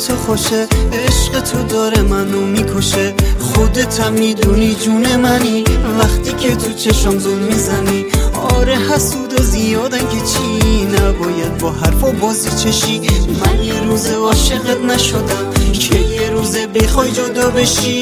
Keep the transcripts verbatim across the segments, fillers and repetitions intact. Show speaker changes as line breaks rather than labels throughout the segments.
تو خوشه، عشق تو داره منو میکشه. خودت هم میدونی جون منی وقتی که تو چشم زل میزنی. آره حسود و زیادن که چی، نباید با حرف و بازی چشی. من یه روز عاشقت نشدم که یه روز بخوای جدا بشی.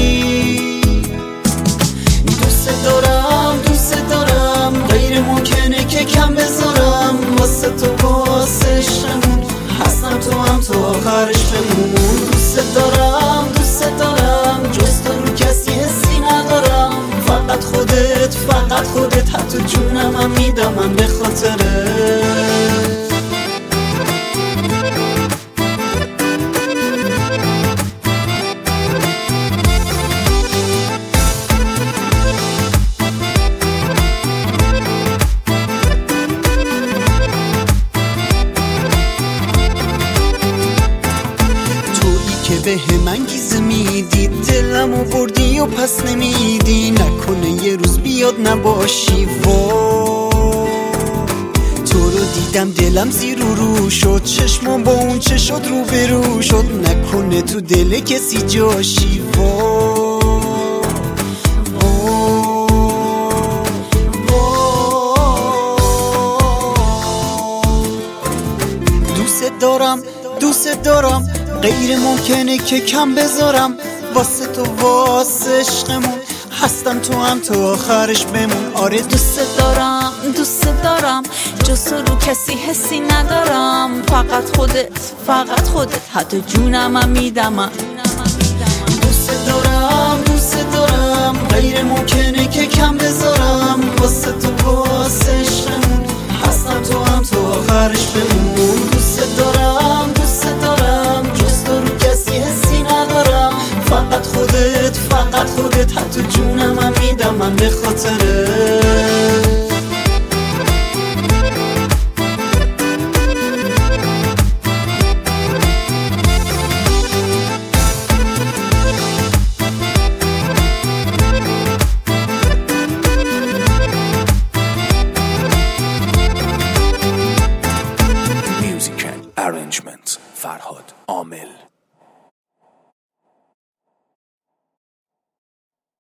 دوست دارم دوست دارم غیر ممکنه که کم بذارم. واسه تو واسه عشقمون هستم تو هم تو آخرش بمون. دوست دارم دوست دارم جز تو رو کسی حسی ندارم. فقط خودت فقط خودت، حتی جونم هم میدم من به خاطرت. که به من گیزه میدی، دلمو بردی و پس نمیدی. نکنه یه روز بیاد نباشی. وا تو رو دیدم دلم زیر و رو شد، چشمم با اون چه شد رو به رو شد. نکنه تو دل کسی جاشی. وا دوست دارم دوست دارم غیر ممکنه که کم بذارم. واسه تو واسه عشقمون هستم تو هم تو آخرش بمون. آره
دوست دارم دوست دارم جز تو رو کسی حسی ندارم. فقط خودت فقط خودت، حتی جونم هم میدم من.
دوست دارم دوست دارم غیر ممکنه که کم بذارم. واسه تو واسه عشقمون هستم تو هم تو آخرش بمون. دوست دارم دوست دارم جز تو رو کسی حسی ندارم. فقط خودت فقط خودت، حتی جونم هم میدم من به خاطرت.